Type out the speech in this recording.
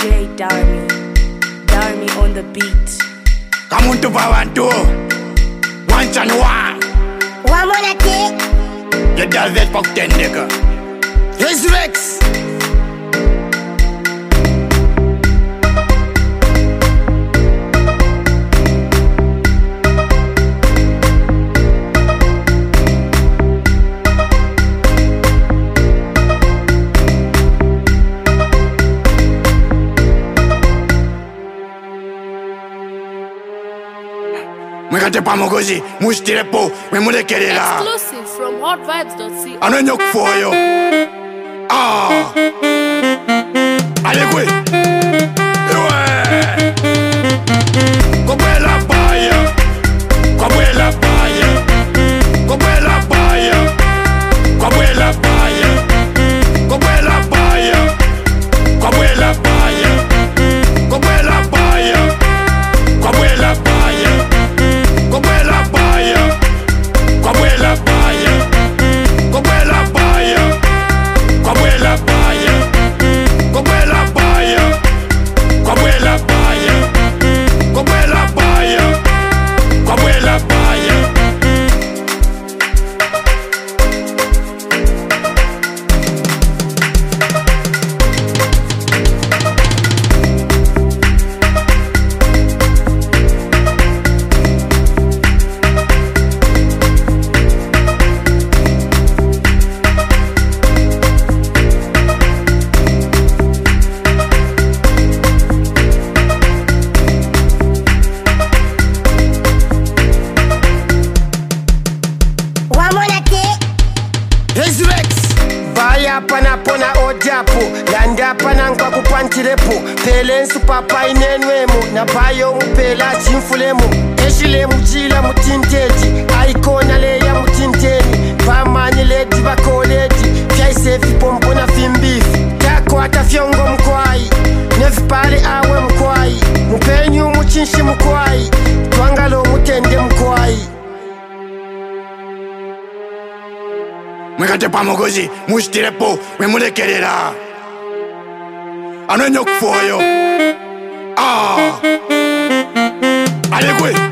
DJ Darmy. Darmy on the beat. Come on to Bawanto. Once and one. One more day. You does that fuck ten nigga. Here's Rex. Mwekate pamo così, mustire po, me mule kerera. Exclusive from hotvibes.co. Ano nyok for yo. Ah. Allez kwe. Ouais. Kobela baya. Kobela baya. Kobela baya. Kobela baya. Kobela baya. Kobela baya. Kobela baya. Kobela baya. Kobela baya. Kobela baya. Kobela baya. Kobela baya. Kobela baya. Kobela baya. Kobela baya. Kobela baya. Here's Rex. Baya pana pona ojapo Landa pana nkwa kupantirepo Pelensu papa inenwemo Na bayo mupela chimfulemo Eshilemu jila mutinteji Aikona leya mutinteni Vamani ledi bakoledi Fyaisefi pompo na fimbifi Tako hata fyongo mkwai Nefipale awe mkwai Mupenyu muchinshi mkwai Twangalo mutende mkwai Mwekate pamo così, mustire po, me mule kerera. Ano nyok for yo. Ah. Allez kwe.